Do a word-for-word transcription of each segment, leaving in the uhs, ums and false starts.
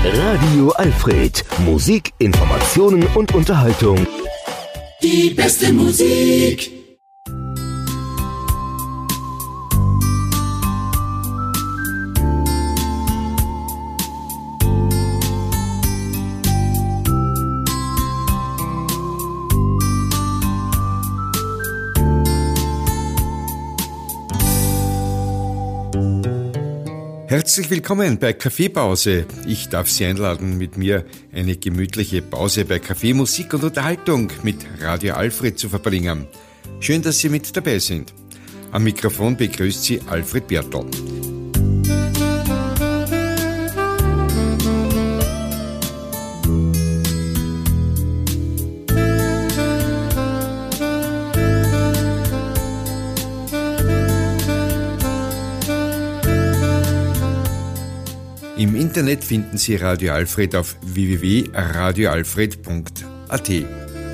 Radio Alfred. Musik, Informationen und Unterhaltung. Die beste Musik. Herzlich willkommen bei Kaffeepause. Ich darf Sie einladen, mit mir eine gemütliche Pause bei Kaffee, Musik und Unterhaltung mit Radio Alfred zu verbringen. Schön, dass Sie mit dabei sind. Am Mikrofon begrüßt Sie Alfred Bertl. Im Internet finden Sie Radio Alfred auf w w w punkt radio alfred punkt a t.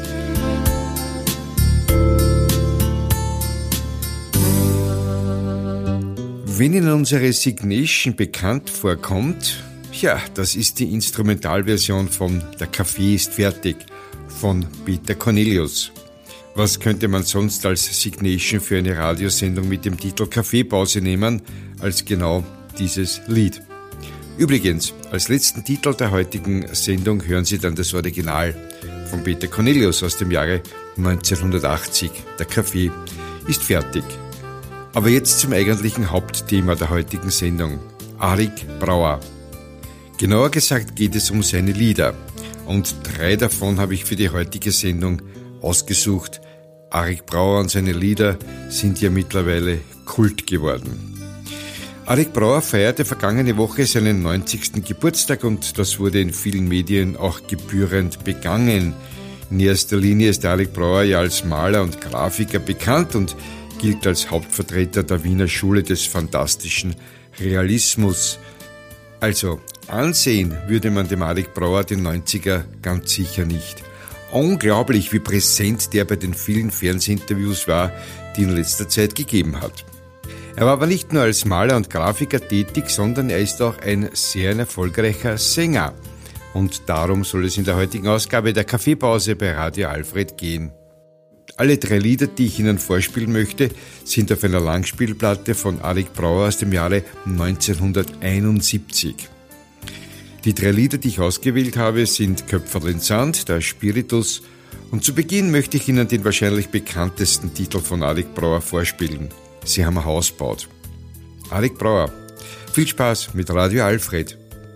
Wenn Ihnen unsere Signation bekannt vorkommt, ja, das ist die Instrumentalversion von Der Kaffee ist fertig von Peter Cornelius. Was könnte man sonst als Signation für eine Radiosendung mit dem Titel Kaffeepause nehmen, als genau dieses Lied? Übrigens, als letzten Titel der heutigen Sendung hören Sie dann das Original von Peter Cornelius aus dem Jahre neunzehnhundertachtzig. Der Kaffee ist fertig. Aber jetzt zum eigentlichen Hauptthema der heutigen Sendung. Arik Brauer. Genauer gesagt geht es um seine Lieder. Und drei davon habe ich für die heutige Sendung ausgesucht. Arik Brauer und seine Lieder sind ja mittlerweile Kult geworden. Arik Brauer feierte vergangene Woche seinen neunzigsten Geburtstag und das wurde in vielen Medien auch gebührend begangen. In erster Linie ist Arik Brauer ja als Maler und Grafiker bekannt und gilt als Hauptvertreter der Wiener Schule des fantastischen Realismus. Also ansehen würde man dem Arik Brauer den neunziger ganz sicher nicht. Unglaublich, wie präsent der bei den vielen Fernsehinterviews war, die in letzter Zeit gegeben hat. Er war aber nicht nur als Maler und Grafiker tätig, sondern er ist auch ein sehr erfolgreicher Sänger. Und darum soll es in der heutigen Ausgabe der Kaffeepause bei Radio Alfred gehen. Alle drei Lieder, die ich Ihnen vorspielen möchte, sind auf einer Langspielplatte von Arik Brauer aus dem Jahre neunzehnhunderteinundsiebzig. Die drei Lieder, die ich ausgewählt habe, sind Köpferl in Sand, der Spiritus und zu Beginn möchte ich Ihnen den wahrscheinlich bekanntesten Titel von Arik Brauer vorspielen. Sie haben ein Haus gebaut. Arik Brauer. Viel Spaß mit Radio Alfred.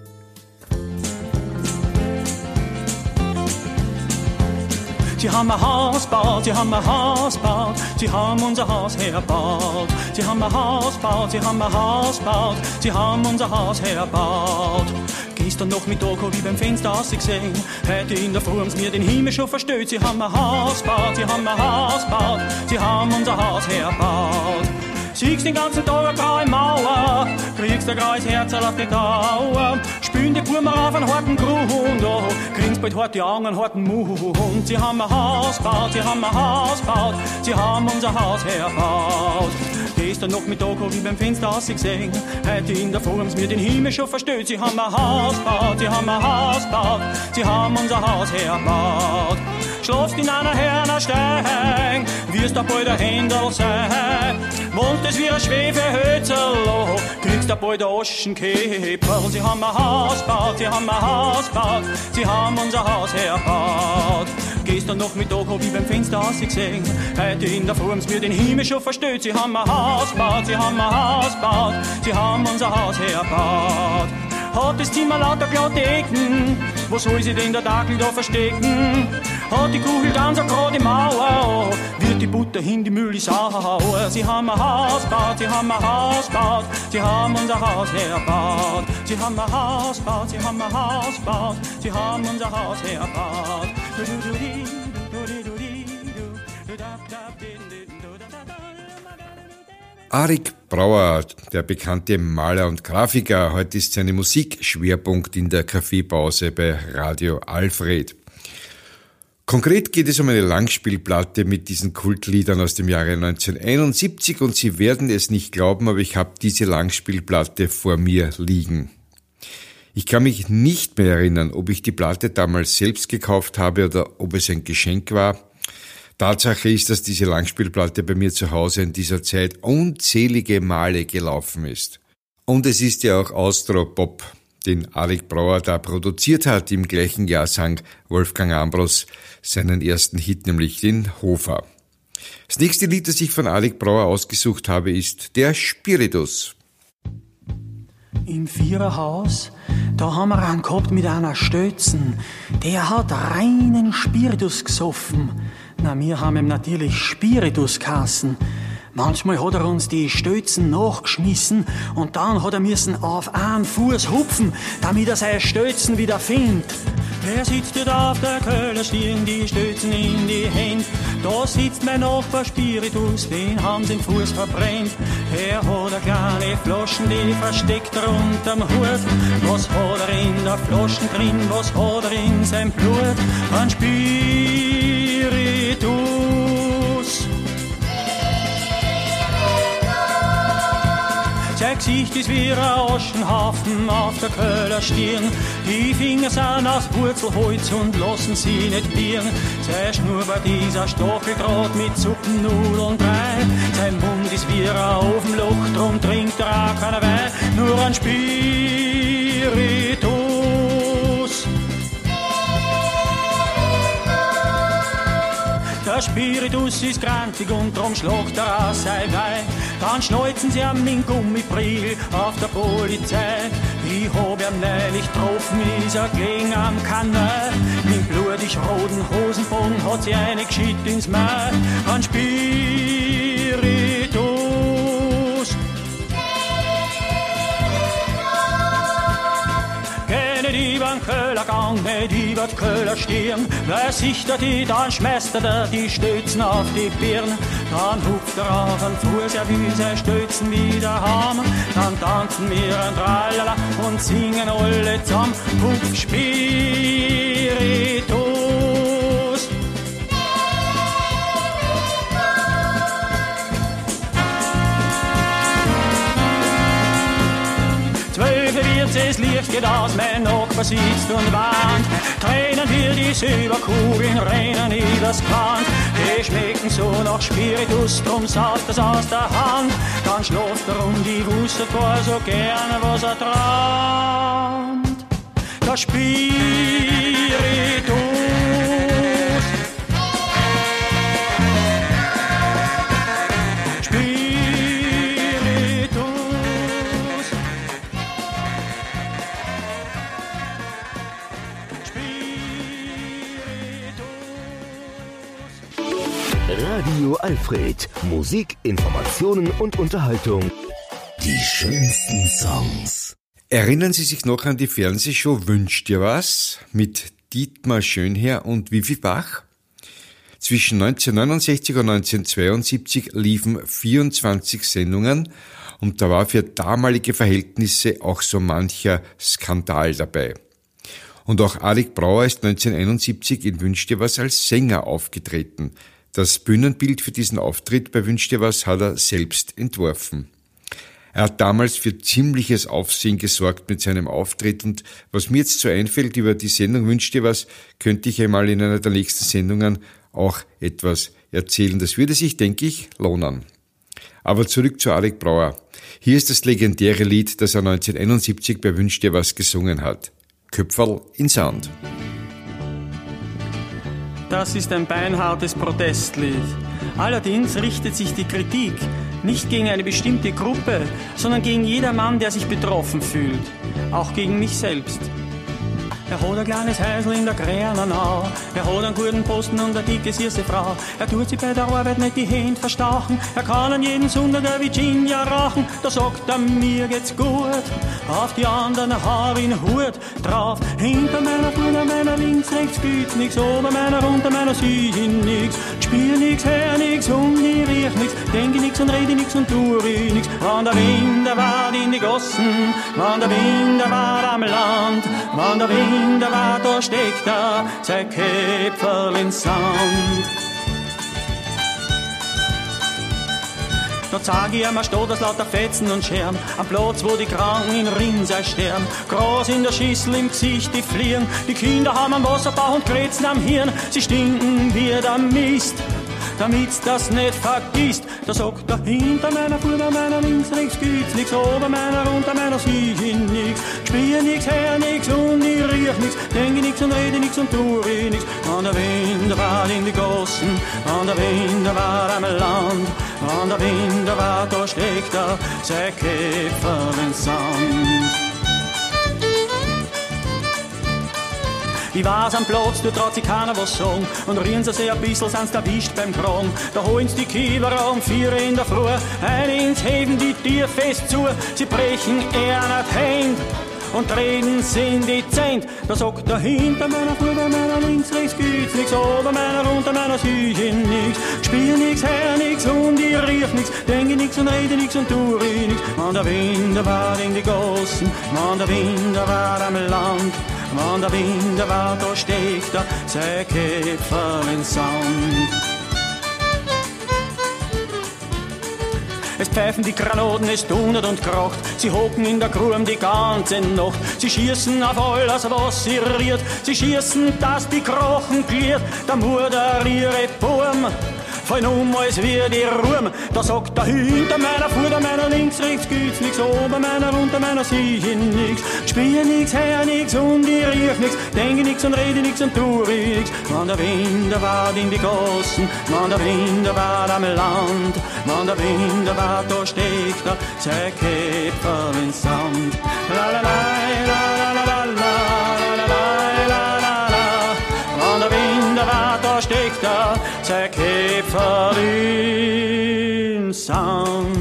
Sie haben ein Haus gebaut, sie haben ein Haus gebaut, sie haben unser Haus hergebaut. Sie haben ein Haus gebaut, sie haben ein Haus gebaut, sie haben unser Haus hergebaut. Gestern noch mit Oko wie beim Fenster ausgesehen, heute in der Früh haben's mir den Himmel schon verstellt. Sie haben ein Haus gebaut, sie haben ein Haus gebaut, sie haben unser Haus hergebaut. Siehst den ganzen Tag eine graue Mauer, kriegst ein graues Herzl auf die Dauer. Spülen die Burmer auf einen harten Grund, oh, kriegst bald harte Augen, einen harten Mund. Sie haben ein Haus gebaut, sie haben ein Haus gebaut, sie haben unser Haus hergebaut. Gestern noch mit Oko wie beim Fenster ausgesehen, heute in der Früh haben's mir den Himmel schon verstellt. Sie haben ein Haus gebaut, sie haben ein Haus gebaut, sie haben unser Haus hergebaut. Schlafst in einer Hernerstein, wirst ein bald ein Händel sein. Wohnst es wie ein Schwefehölzerl, oh, kriegst ein bald ein Aschenkäfer. Und sie haben ein Haus gebaut, sie haben ein Haus gebaut, sie haben unser Haus hergebaut. Gestern noch mit Oko wie beim Fenster ausgesehen, heute in der Früh haben's mir den Himmel schon verstellt. Sie haben ein Haus gebaut, sie haben ein Haus gebaut, sie haben unser Haus hergebaut. Hat das Zimmer lauter glatte Ecken, wo soll sie denn der Dackel da verstecken? Hat die Kugel ganz eine gerade Mauer, oh, wird die Butter hin die Mühle sauer. Sie haben ein Haus gebaut, sie haben ein Haus gebaut, sie haben unser Haus hergebaut. Sie haben ein Haus gebaut, sie haben ein Haus gebaut, sie haben unser Haus hergebaut. Arik Brauer, der bekannte Maler und Grafiker. Heute ist seine Musik Schwerpunkt in der Kaffeepause bei Radio Alfred. Konkret geht es um eine Langspielplatte mit diesen Kultliedern aus dem Jahre neunzehnhunderteinundsiebzig und Sie werden es nicht glauben, aber ich habe diese Langspielplatte vor mir liegen. Ich kann mich nicht mehr erinnern, ob ich die Platte damals selbst gekauft habe oder ob es ein Geschenk war. Tatsache ist, dass diese Langspielplatte bei mir zu Hause in dieser Zeit unzählige Male gelaufen ist. Und es ist ja auch Austro-Pop, den Alec Brouwer da produziert hat. Im gleichen Jahr sang Wolfgang Ambros seinen ersten Hit, nämlich den Hofer. Das nächste Lied, das ich von Alec Brouwer ausgesucht habe, ist der Spiritus. Im Viererhaus, da haben wir einen gehabt mit einer Stötzen. Der hat reinen Spiritus gesoffen. Na, wir haben ihm natürlich Spiritus geheißen. Manchmal hat er uns die Stötzen nachgeschmissen und dann hat er müssen auf einen Fuß hupfen, damit er seine Stötzen wieder findet. Wer sitzt dort auf der Köllerstirn, die Stötzen in die Hände? Da sitzt mein Nachbar Spiritus, den haben sie den Fuß verbrennt. Er hat eine kleine Flaschen, die versteckt er unterm Hut. Was hat er in der Flaschen drin, was hat er in seinem Blut? Ein Spiritus. Sein Gesicht ist wie ein Aschenhaufen auf der Köhler Stirn. Die Finger sind aus Wurzelholz und lassen sie nicht bieren. Sein Schnurrbart ist ein Stacheldraht mit Suppennudeln Brei. Sein Mund ist wie ein Ofenloch, drum trinkt er auch keiner Wein. Nur ein Spiritus. Der Spiritus ist grantig und drum schlagt er aus sein Wein. Dann schneuzen sie am in Gummibriegel auf der Polizei. Ich hab ihn neulich getroffen, ist er gelegen am Kanal. Mit blutig roten Hosenbogen hat sie eine geschickt ins Maul. Ein Spiritus. Geh nicht übern Köhler Gang, nicht über die Köhler Stirn. Wer sichtet die, dann schmeißt er die Stötzen auf die Birne. Dann hupft er auf den Fuß, er will seine Stötzen wieder haben. Dann tanzen wir ein Tralala und singen alle zusammen. Hupf Spiritus. Zwölf wird es Licht geht aus, mein Nachbar sitzt und warnt. Tränen wir die Silberkugeln, rennen übers Quant. Die schmecken so nach Spiritus, drum saust das aus der Hand. Dann schläft er um die Wusste vor, so gerne was er träumt. Der Spiritus. Radio Alfred. Musik, Informationen und Unterhaltung. Die schönsten Songs. Erinnern Sie sich noch an die Fernsehshow Wünsch dir was? Mit Dietmar Schönherr und Vivi Bach? Zwischen neunzehnhundertneunundsechzig und neunzehnhundertzweiundsiebzig liefen vierundzwanzig Sendungen und da war für damalige Verhältnisse auch so mancher Skandal dabei. Und auch Alec Brouwer ist neunzehnhunderteinundsiebzig in Wünsch dir was als Sänger aufgetreten. Das Bühnenbild für diesen Auftritt bei Wünsch dir was hat er selbst entworfen. Er hat damals für ziemliches Aufsehen gesorgt mit seinem Auftritt und was mir jetzt so einfällt über die Sendung Wünsch dir was, könnte ich einmal in einer der nächsten Sendungen auch etwas erzählen. Das würde sich, denke ich, lohnen. Aber zurück zu Alec Brouwer. Hier ist das legendäre Lied, das er neunzehnhunderteinundsiebzig bei Wünsch dir was gesungen hat. Köpferl in Sand. Das ist ein beinhartes Protestlied. Allerdings richtet sich die Kritik nicht gegen eine bestimmte Gruppe, sondern gegen jedermann, der sich betroffen fühlt. Auch gegen mich selbst. Er hat ein kleines Häusl in der Gränenau. Er hat einen guten Posten und eine dicke, süße Frau. Er tut sich bei der Arbeit nicht die Hände verstauchen. Er kann an jeden Sonntag der Virginia rauchen. Da sagt er, mir geht's gut. Auf die anderen hab ich einen Hut drauf. Hinter meiner Vorder, meiner links, rechts gibt's nix. Ober meiner, unter meiner sieh ich nix. Spiel nix, hör nix und ich riech nix. Denke nix und rede nix und tu ich nix. Wann der Wind, der wart in die Gossen. Wann der Wind, der wart am Land. Wann der Wind, der war, da steckt er, sein Köpferl in Sand. Da sag ich einmal, steht das lauter Fetzen und Scherben am Platz, wo die Kranken in Rinnsal sterben. Gras in der Schüssel, im Gesicht die fliegen. Die Kinder haben am Wasserbauch und Krätzen am Hirn. Sie stinken wie der Mist, damit's das nicht vergisst. Da sagt er hinter meiner, vor meiner, links, rechts gibt's nix, ober meiner, unter meiner sieh ich nix. Spiel nix, hör nix und ich riech nix, denke nix und rede nix und tu ich nix. An der Wind war in die Gossen, an der Wind war am Land, an der Wind war, da steckt er, sein Käfer in Sand. Ich weiß am Platz, da traut sich keiner was sagen. Und rühren sie sich ein bisschen, sind's erwischt beim Kragen. Da holen's die Kiewer um vier in der Früh, ein ins Heben die Tür fest zu. Sie brechen er nicht Hand und treten sie in die Zent. Da sagt er hinter meiner, vor meiner, links, rechts gibt's nix, ober meiner, unter meiner sieh ich nix. Spiel nix, hör nix und ich riech nix, denke nix und rede nix und tu ich nix. Man der Wind war in die Gossen, man der Wind war am Land. Wann der Wind war, da steckt er, sein Käfer in Sand. Es pfeifen die Granaten, es dundert und kracht. Sie hocken in der Grube die ganze Nacht. Sie schießen auf alles, was sie rührt. Sie schießen, dass die Krochen gliert. Der Mörder ihre Burm fallen um, als wie die Ruhm. Da sagt er hinter meiner, vor meiner, links, rechts gibt's nix, ober meiner, unter meiner sieh ich nix. Spiel nix, hör nix und ich riech nix, denke nix und rede nix und tu ich nix. Wann der Wind war in die Gossen, wann der Wind war am Land, wann der Wind war, da steckt er, sein Käfer in Sand. La la la la la la la la la la la la. Wann der Wind war, da steckt er, sein Käfer in Sand.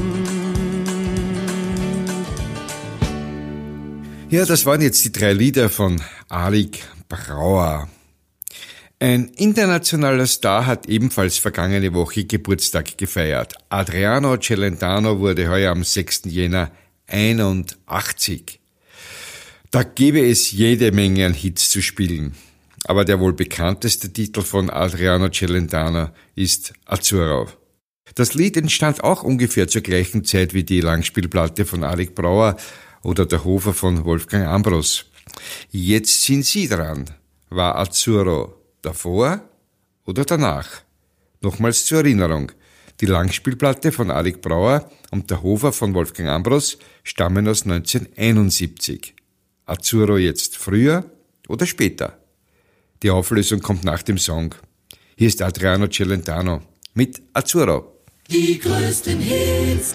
Ja, das waren jetzt die drei Lieder von Alig Brauer. Ein internationaler Star hat ebenfalls vergangene Woche Geburtstag gefeiert. Adriano Celentano wurde heuer am sechsten Jänner einundachtzig. Da gäbe es jede Menge an Hits zu spielen. Aber der wohl bekannteste Titel von Adriano Celentano ist Azzurro. Das Lied entstand auch ungefähr zur gleichen Zeit wie die Langspielplatte von Alig Brauer oder der Hofer von Wolfgang Ambros. Jetzt sind Sie dran. War Azzurro davor oder danach? Nochmals zur Erinnerung. Die Langspielplatte von Alig Brauer und der Hofer von Wolfgang Ambros stammen aus neunzehnhunderteinundsiebzig. Azzurro jetzt früher oder später? Die Auflösung kommt nach dem Song. Hier ist Adriano Celentano mit Azzurro. Die größten Hits.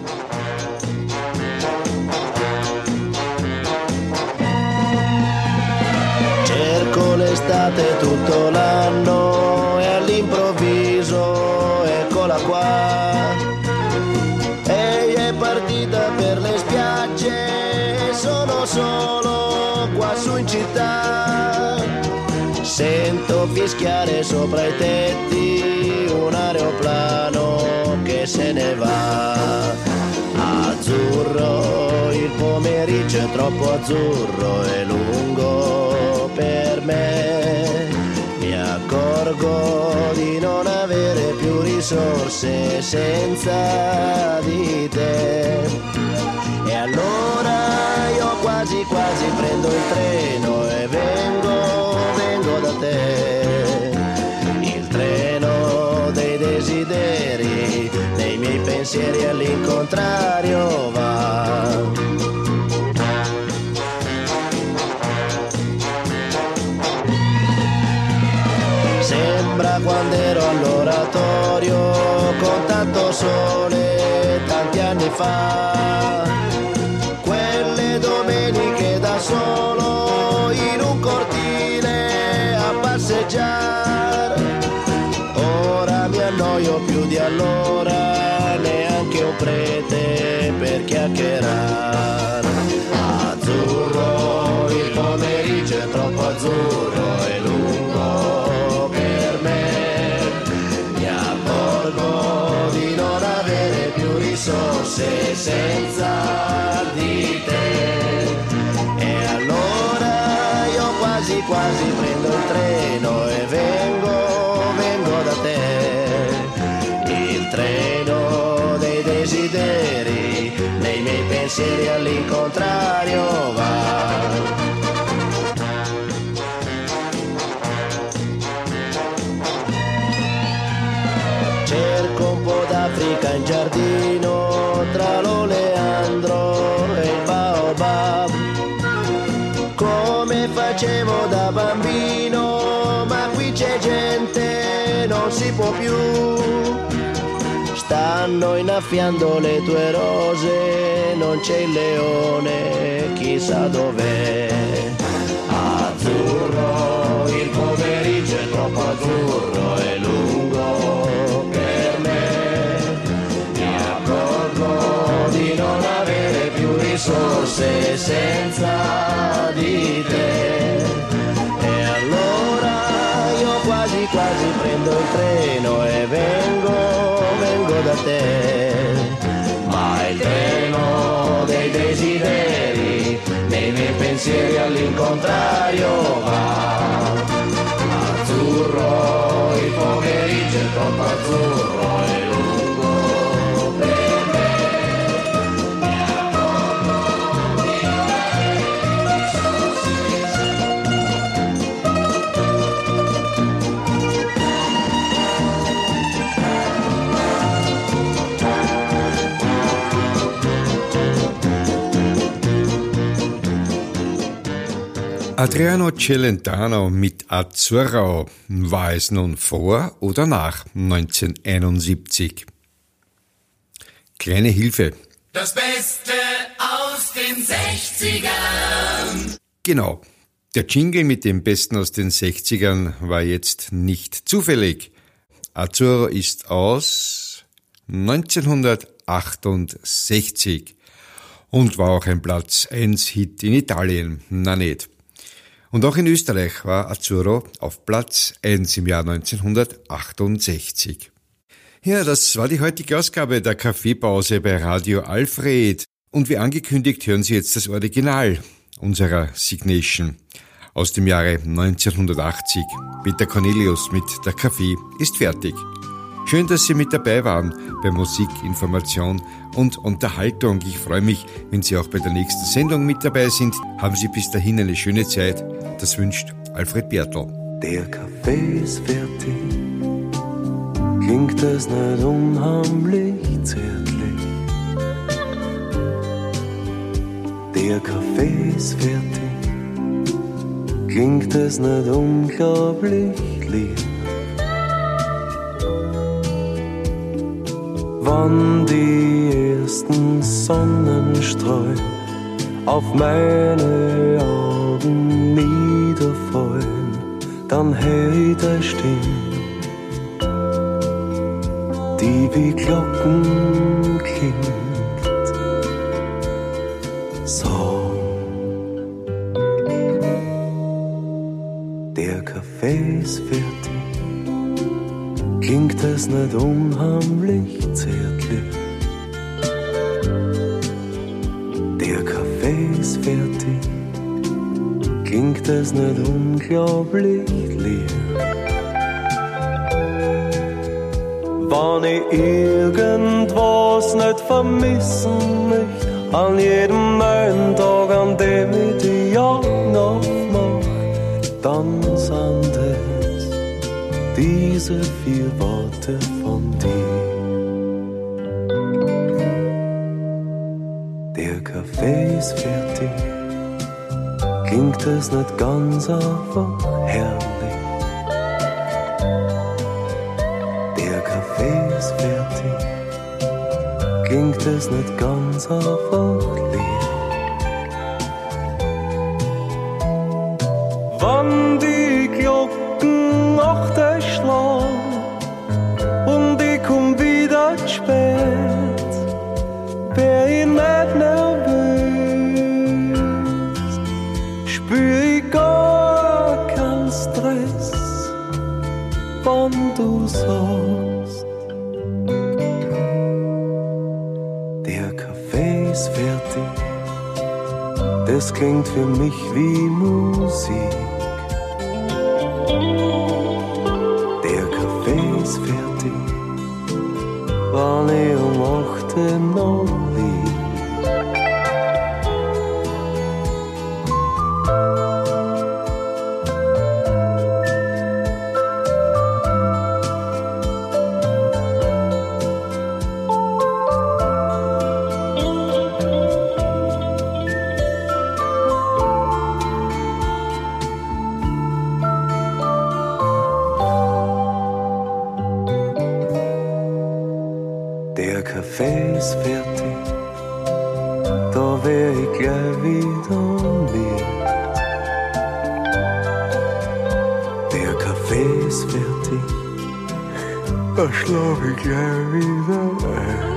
Cerco l'estate tutto l'anno e all'improvviso eccola qua. Ehi è partita per le spiagge, sono solo qua su in città. Sento fischiare sopra i tetti un aeroplano che se ne va. Azzurro, il pomeriggio è troppo azzurro e lungo per me. Mi accorgo di non avere più risorse senza di te. E allora io quasi quasi prendo il treno e vengo, vengo da te. Il treno dei desideri, nei miei pensieri all'incontrario va. Sembra quando ero all'oratorio con tanto sole tanti anni fa. Quelle domeniche da solo in un cortile a passeggiare. Ora mi annoio più di allora, neanche un prete per chiacchierare. Azzurro, il pomeriggio è troppo azzurro e lungo per me. Mi accorgo di non avere più risorse senza di te. E allora io quasi quasi prendo il treno e vengo, vengo da te. Il treno dei desideri, pensieri all'incontrario va. Cerco un po' d'Africa in giardino, tra l'oleandro e il baobab, come facevo da bambino, ma qui c'è gente, non si può più. Stanno innaffiando le tue rose, non c'è il leone, chissà dov'è. Azzurro, il pomeriggio è troppo azzurro e lungo per me. Mi accorgo di non avere più risorse senza di te. E allora io quasi quasi prendo il treno e vengo, vengo da te. Ma il treno dei desideri nei miei pensieri all'incontrario va. Azzurro, il pomeriggio è troppo azzurro e lungo per me. Mi accorgo di non avere risorse. Adriano Celentano mit Azzurro. War es nun vor oder nach neunzehnhunderteinundsiebzig? Kleine Hilfe. Das Beste aus den sechzigern. Genau. Der Jingle mit dem Besten aus den sechzigern war jetzt nicht zufällig. Azzurro ist aus neunzehnhundertachtundsechzig und war auch ein Platz eins Hit in Italien. Na nicht. Und auch in Österreich war Azzurro auf Platz eins im Jahr neunzehnhundertachtundsechzig. Ja, das war die heutige Ausgabe der Kaffeepause bei Radio Alfred. Und wie angekündigt hören Sie jetzt das Original unserer Signation aus dem Jahre neunzehnhundertachtzig. Peter Cornelius mit Der Kaffee ist fertig. Schön, dass Sie mit dabei waren bei Musik, Information und Unterhaltung. Ich freue mich, wenn Sie auch bei der nächsten Sendung mit dabei sind. Haben Sie bis dahin eine schöne Zeit. Das wünscht Alfred Bertl. Der Kaffee ist fertig, klingt das nicht unheimlich zärtlich. Der Kaffee ist fertig, klingt das nicht unglaublich lieb. Wann die ersten Sonnenstrahlen auf meine Augen niederfallen, dann hör ich deine Stimme, die wie Glocken klingt. So, der Kaffee ist fertig, klingt es nicht unheimlich zärtlich. Der Kaffee ist fertig, klingt es nicht unglaublich leer. Wenn ich irgendwas nicht vermissen möchte, an jedem neuen Tag, an dem ich die Augen aufmach, dann sind es diese vier Worte von dir. Der Kaffee ist fertig, klingt es nicht ganz einfach herrlich. Der Kaffee ist fertig, klingt es nicht ganz einfach leer. Wann die Glocken acht schlagen und ich komm wieder zu spät, wär ich nicht nervös, spür ich gar keinen Stress, wann du sagst, der Kaffee ist fertig, das klingt für mich wie Musik. Der Kaffee ist fertig, wann ich um acht noch lieg. ist fertig, da wär ich gleich wieder mir. Der Kaffee ist fertig, da schlaf ich gleich wieder ein.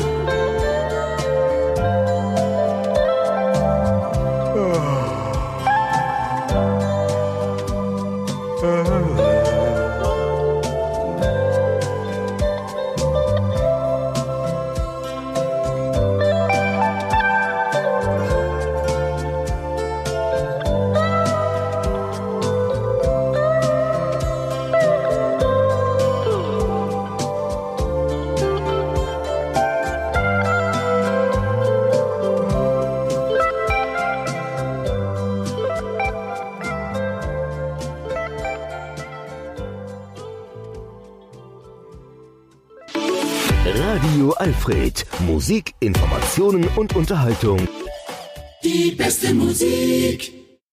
Radio Alfred. Musik, Informationen und Unterhaltung. Die beste Musik.